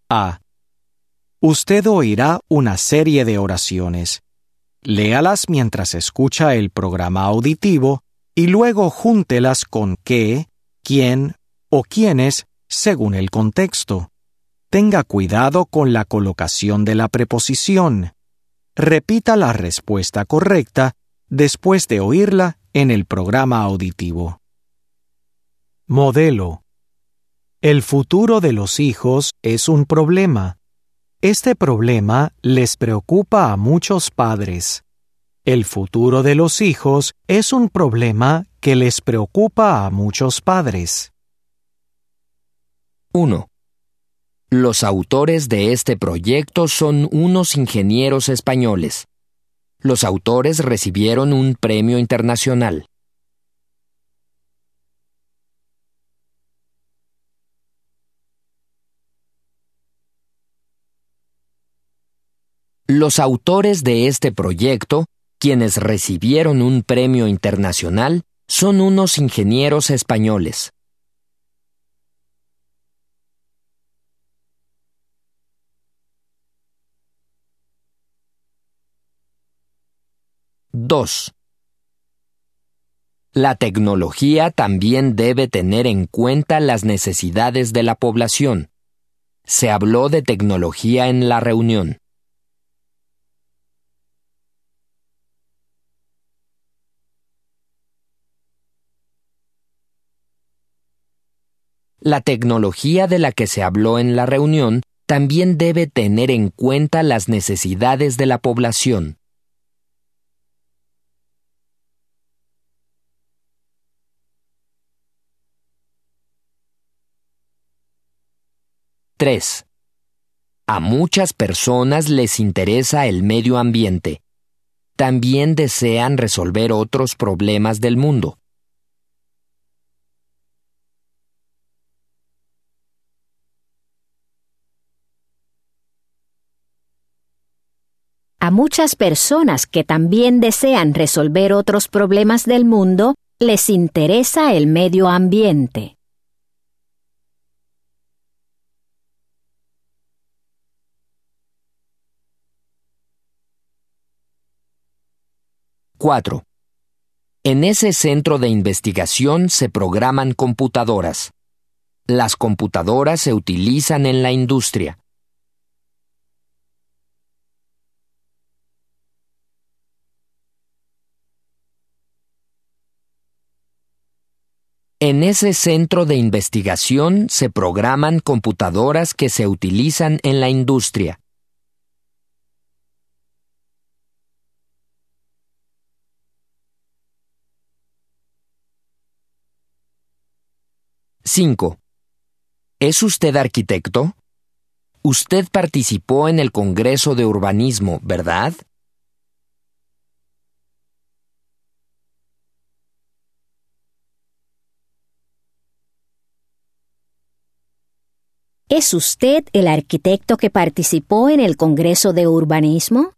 A. Usted oirá una serie de oraciones. Léalas mientras escucha el programa auditivo y luego júntelas con qué, quién o quiénes según el contexto. Tenga cuidado con la colocación de la preposición. Repita la respuesta correcta después de oírla en el programa auditivo. Modelo. El futuro de los hijos es un problema. Este problema les preocupa a muchos padres. El futuro de los hijos es un problema que les preocupa a muchos padres. 1. Los autores de este proyecto son unos ingenieros españoles. Los autores recibieron un premio internacional. Los autores de este proyecto, quienes recibieron un premio internacional, son unos ingenieros españoles. 2. La tecnología también debe tener en cuenta las necesidades de la población. Se habló de tecnología en la reunión. La tecnología de la que se habló en la reunión también debe tener en cuenta las necesidades de la población. 3. A muchas personas les interesa el medio ambiente. También desean resolver otros problemas del mundo. A muchas personas que también desean resolver otros problemas del mundo, les interesa el medio ambiente. 4. En ese centro de investigación se programan computadoras. Las computadoras se utilizan en la industria. En ese centro de investigación se programan computadoras que se utilizan en la industria. 5. ¿Es usted arquitecto? Usted participó en el Congreso de Urbanismo, ¿verdad? ¿Es usted el arquitecto que participó en el Congreso de Urbanismo?